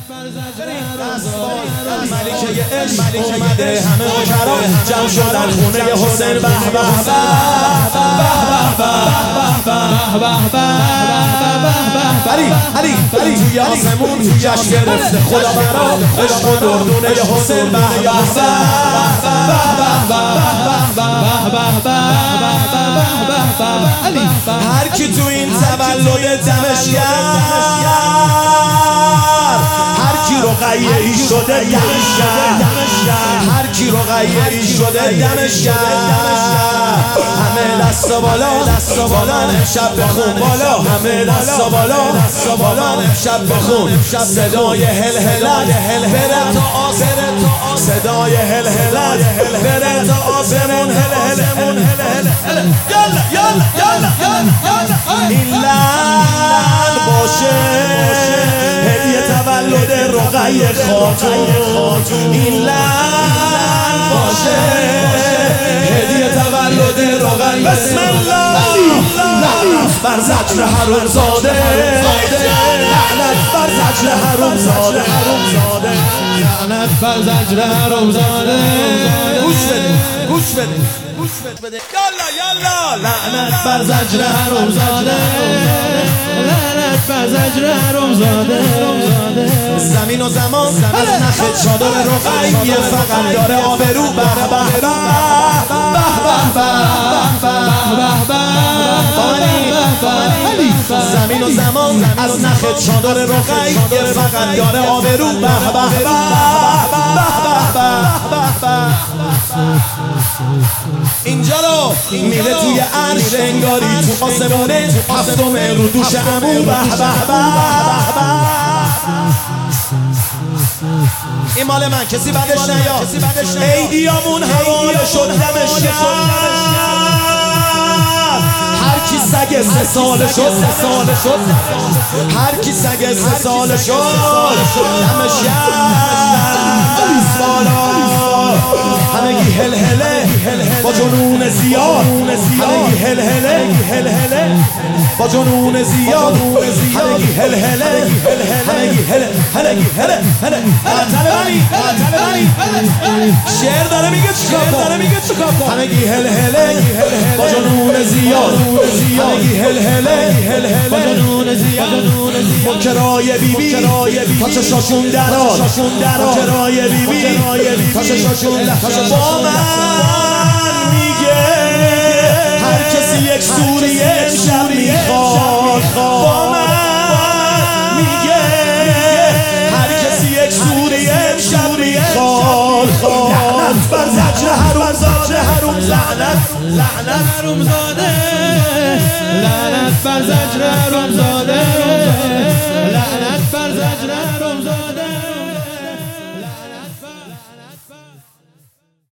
ملکه عشق اومده همه کرام جمع شدن خونه حسین به به علی توی آسمون جشن گرفته خدا برا عشق و دردونه حسین به به هر کی تو این تولد دمش گرم هر کی رقیه‌ای شده دمش گرم هر کی رقیه‌ای شده دمش گرم همه دست بالا امشب بخون بالا همه دست بالا امشب بخون صدای هلهلک بره تا آسمون صدای هلهلک بره تا آسمون این لعن باشه هدیه تولد رقیه خاتون این لعن باشه هدیه تولد رقیه بسم الله لعنت بر زجر حرومزاده لعنت بر زجر حرومزاده لعنت بر زجر حرومزاده گوش بده یالا لعنت بر زجر حرومزاده لعنت بر زجر حرومزاده زمین و زمان از نخ چادر رقیه فقط داره آبرو به زمین و زمان از نخ چادر رقیه فقط داره آبرو به اینجا رو میره توی عرش انگاری تو آسمونه هفتم رو دوش عمو به این مال من کسی بعدش نیا ایدیامون حواله شد دمش هر کی سگ 3 ساله شد هر کی سگ 3 ساله شد دمش بالا همگی هلهله با جنون زیاد همگی هلهله با جنون زیاد همگی هلهله شعر داره میگه چیکار کن همگی هلهله با جنون زیاد همگی هلهله با جنون زیاد منکرای بیبی تا چشاشون دراد منکرای بیبی تا چشاشون دراد با من میگه هر کسی یک سوریه امشب میخواد با من میگه هر کسی یک سوریه امشب میخواد لعنت بر زجر حرومزاده لعنت حرومزاده لعنت بر زجر حرومزاده لعنت بر زجر